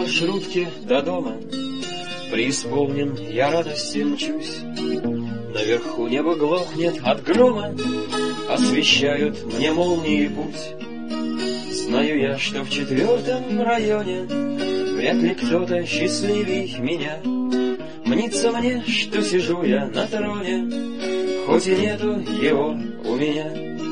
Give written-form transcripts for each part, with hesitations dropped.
маршрутке до дома преисполнен я радости мчусь. Наверху небо глохнет от грома, освещают мне молнии путь. Знаю я, что в 4-м районе вряд ли кто-то счастливей меня. Мнится мне, что сижу я на троне, хоть и нету его у меня.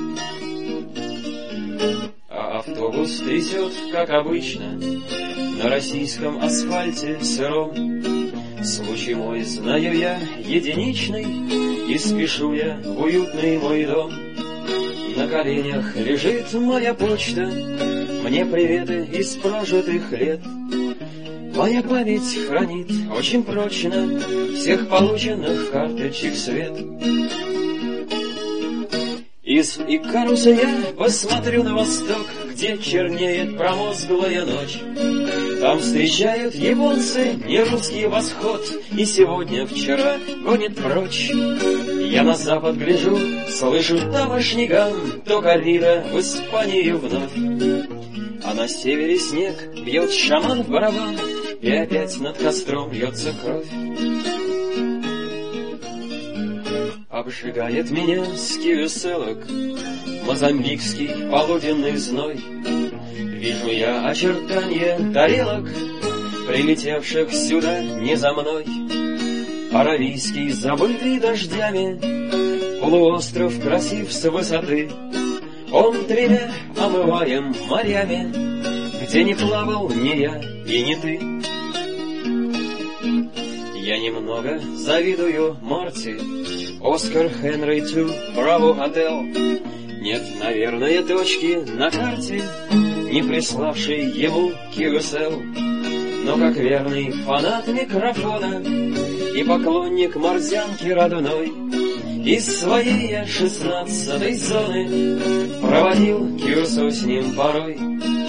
А автобус трясет, как обычно, на российском асфальте сыром. Случай мой, знаю я, единичный, и спешу я в уютный мой дом. На коленях лежит моя почта, мне приветы из прожитых лет. Моя память хранит очень прочно всех полученных карточек свет. Из Икаруса я посмотрю на восток, где чернеет промозглая ночь. Там встречают японцы нерусский восход, и сегодня-вчера гонит прочь. Я на запад гляжу, слышу тамошний гам, то коррида в Испании вновь. А на севере снег бьет шаман в барабан, и опять над костром льется кровь. Обжигает меня с киоселок мозамбикский полуденный зной. Вижу я очертания тарелок, прилетевших сюда не за мной. Аравийский, забытый дождями, полуостров красив с высоты. Он тремя омываем морями, где не плавал ни я и ни ты. Я немного завидую Марти, Оскар Хенри Ту, Браво Отел. Нет, наверное, точки на карте, не приславшей ему QSL. Но как верный фанат микрофона и поклонник морзянки родной, из своей я 16-й зоны проводил кюрсу с ним порой.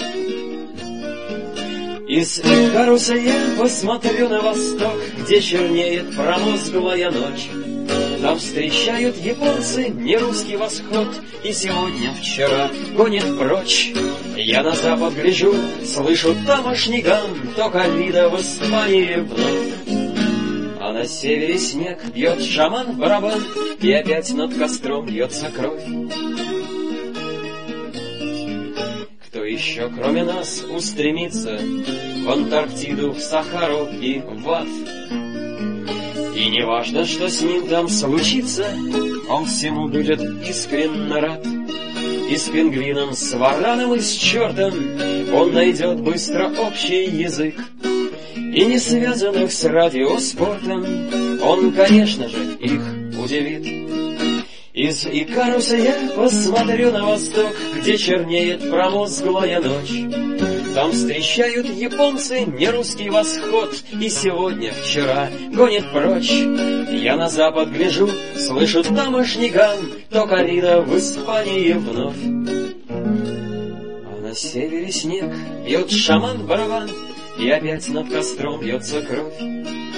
Из Икаруса я посмотрю на восток, где чернеет промозглая ночь. Там встречают японцы нерусский восход, и сегодня-вчера гонит прочь. Я на запад гляжу, слышу тамошний гам, то коррида в Испании вновь. А на севере снег бьет шаман в барабан, и опять над костром льется кровь. Кто еще, кроме нас, устремится в Антарктиду, в Сахару и в ад? И не важно, что с ним там случится, он всему будет искренне рад. И с пингвином, с вараном и с чертом он найдет быстро общий язык. И не связанных с радиоспортом он, конечно же, их удивит. Из Икаруса я посмотрю на восток, где чернеет промозглая ночь. Там встречают японцы нерусский восход, и сегодня-вчера гонит прочь. Я на запад гляжу, слышу тамошний гам, то коррида в Испании вновь. А на севере снег бьет шаман в барабан, и опять над костром льется кровь.